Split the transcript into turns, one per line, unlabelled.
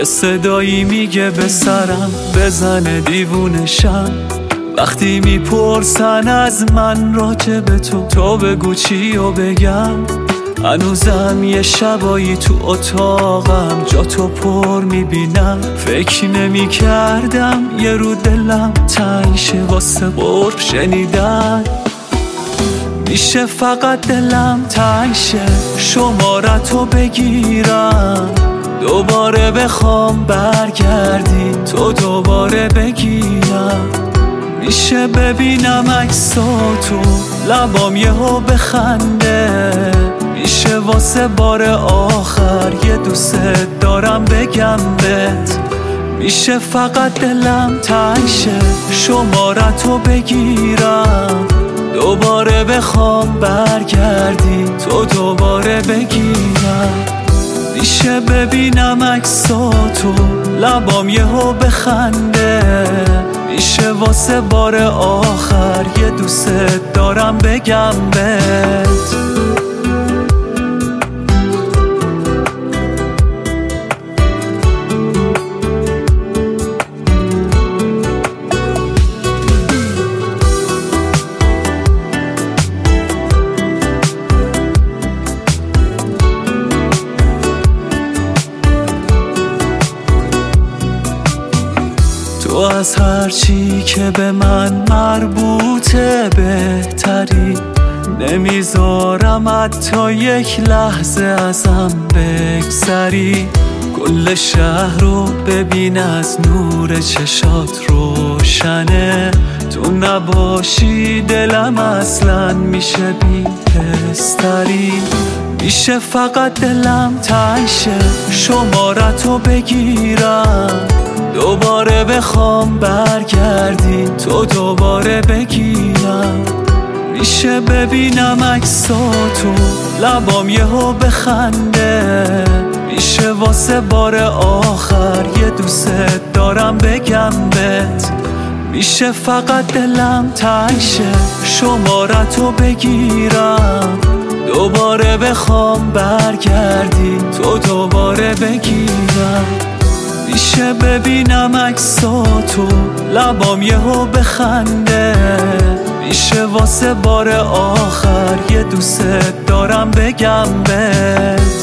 یه صدایی میگه به سرم بزنه دیوونشم. وقتی میپرسن از من راجع به تو بگو چی و بگم. هنوزم یه شبایی تو اتاقم جا تو پر میبینم. فکر نمی کردم یه رو دلم تنگ شه واسه قرب شنیدن. میشه فقط دلم تنگ شه شمارتو بگیرم. دوباره بخوام برگردی تو دوباره بگیرم. میشه ببینم عکساتو لبام یهو بخنده. میشه واسه بار آخر یه دوست دارم بگم بهت. میشه فقط دلم تنگ شه شمارتو بگیرم. دوباره بخوام برگردی تو دوباره بگیرم. میشه ببینم عکساتو لبام یهو بخنده. میشه واسه بار آخر یه دوست دارم بگم بهت. تو از هر چی که به من مربوطه بهتری. نمیذارم حتی یک لحظه ازم بگذری. کل شهر رو ببین از نور چشات روشنه. تو نباشی دلم اصلا میشه بی پستری. میشه فقط دلم تنگ شه شمارتو بگیرم. دوباره بخوام برگردی تو دوباره بگیرم. میشه ببینم عکساتو لبام یهو بخنده. میشه واسه بار آخر یه دوست دارم بگم بهت. میشه فقط دلم تنگ شه شمارتو بگیرم. دوباره بخوام برگردی تو دوباره بگیرم. میشه ببینم عکساتو لبام یهو بخنده. میشه واسه بار آخر یه دوست دارم بگم بهت.